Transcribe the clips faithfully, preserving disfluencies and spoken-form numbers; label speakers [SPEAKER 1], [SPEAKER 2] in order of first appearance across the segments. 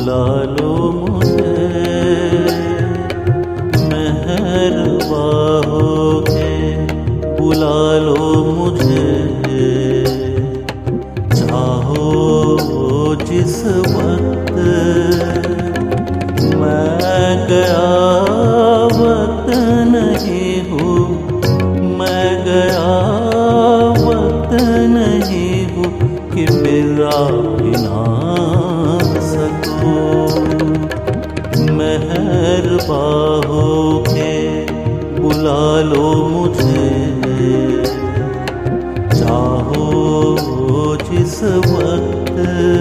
[SPEAKER 1] बुला लो मुझे, मेहरबा होके बुला लो मुझे। चाहो जिस वक्त मैं गया वक्त नहीं हूँ, मैं गया वक्त नहीं हूँ कि फिर आ भी ना सकूं। मेहरबा होके बुला लो मुझे, चाहो जिस वक्त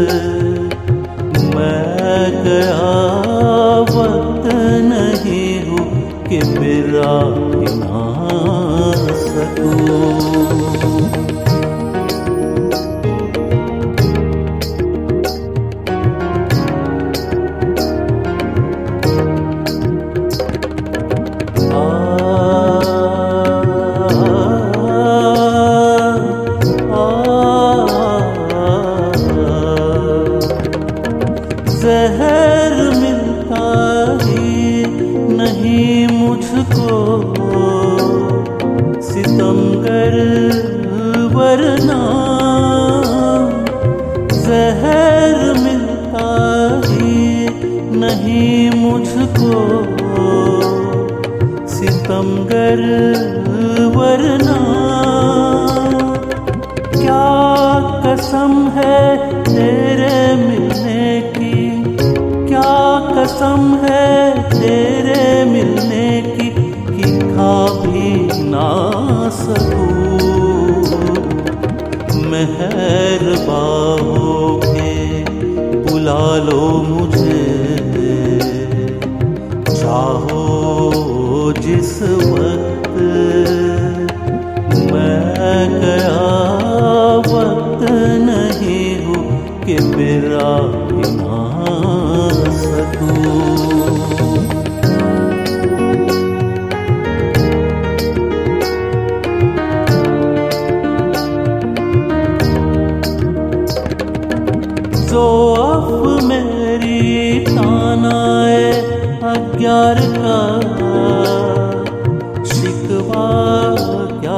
[SPEAKER 1] मैं गया वक्त नहीं हूँ कि फिर आ भी ना सकूं। ज़हर मिलता ही नहीं मुझको, सितमगर वरना ज़हर मिलता ही नहीं मुझको, सितमगर वरना। क्या कसम है तेरे मिलने की, क्या कसम है तेरे मिलने की कि खा भी ना सकूं। मेहरबा होके बुला लो मुझे, चाहो जिस वक्त मैं गया वक्त नहीं हूँ कि फिर आ भी ना सकूं। ज़ौफ़ मेरी तानाए अग्यार का शिकवा क्या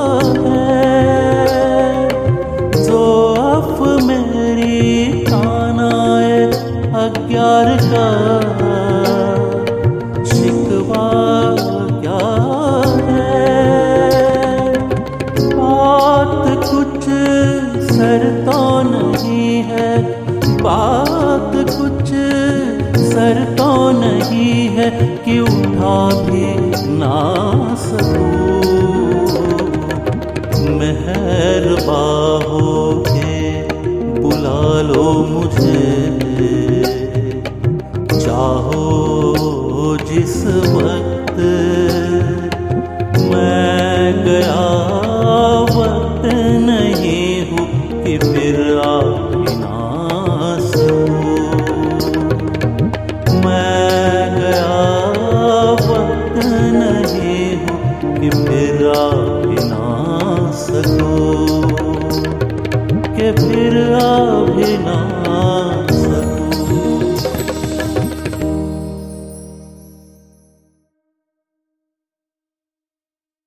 [SPEAKER 1] है। ज़ौफ़ मेरी तानाए अग्यार का शिकवा क्या है। बात कुछ सर तो नहीं है, बात कुछ सर तो नहीं है कि उठा भी ना सकूं। मेहरबा होके बुला लो मुझे,